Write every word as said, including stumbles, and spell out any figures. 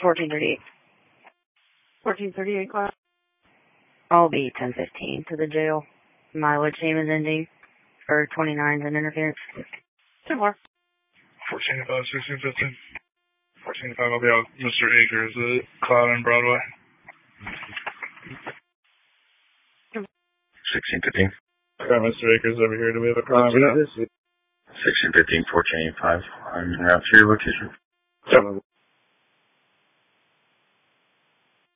fourteen thirty-eight. fourteen thirty-eight class. I'll be ten fifteen to the jail. Mileage name is ending for twenty-nines and interference. Two more. fourteen five, sixteen fifteen. fourteen five, I'll be out with Mister Akers at Cloud and Broadway. sixteen fifteen. Got Mister Akers over here. Do we have a crime now? sixteen fifteen, fourteen eighty-five. I'm in route to your location. Seven.